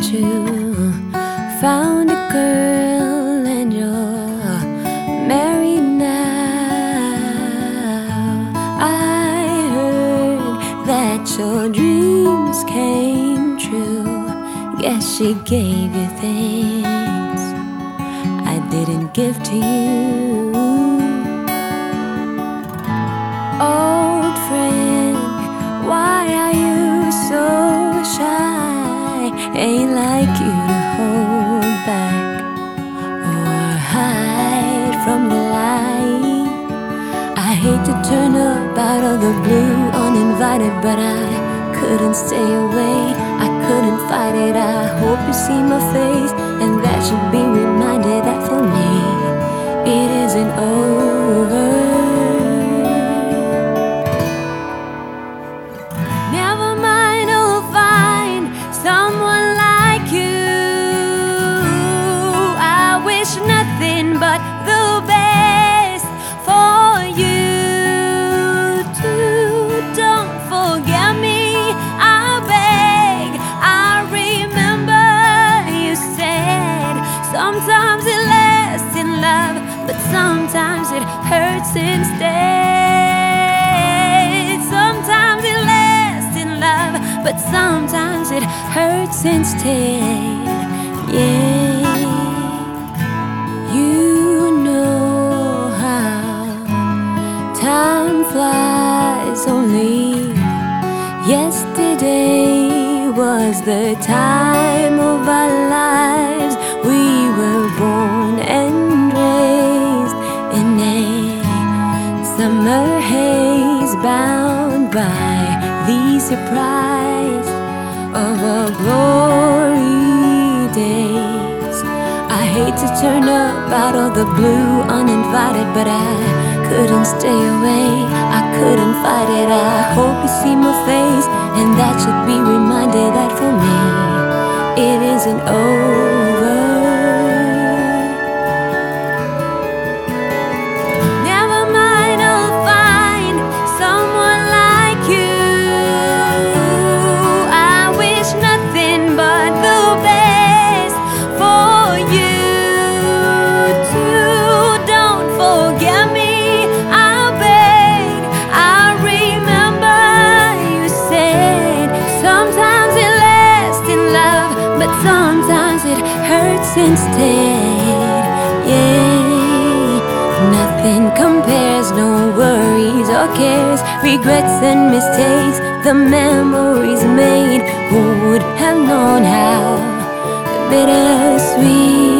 true. Found a girl and you're married now. I heard that your dreams came true. Guess she gave you things I didn't give to you. Old friend, why are you so shy? Ain't like you to hold back or hide from the light. I hate to turn up out of the blue uninvited, but I couldn't stay away, I couldn't fight it. I hope you see my face, and that you'll be reminded that for me it isn't over. Never mind, I'll find someone like you. I wish nothing but the best for you too. Don't forget me, I beg. I remember you said sometimes it lasts in love, but sometimes it hurts instead. Sometimes it lasts in love, but sometimes it hurts instead. Yeah, you know how time flies. Only yesterday was the time of our lives. We were born and raised in a summer haze, bound by the surprise of our glory days. I hate to turn up out of the blue uninvited, but I couldn't stay away, I couldn't fight it. I hope you see my face, and that you'll be reminded that for me it isn't over. Never mind, I'll find someone like you. I wish nothing but the best for you too. Don't forget me, I beg. I remember you said sometimes it lasts in love, but sometimes it hurts instead. Yeah, nothing compares, no worries or cares, regrets and mistakes, the memories made. Who would have known how bittersweet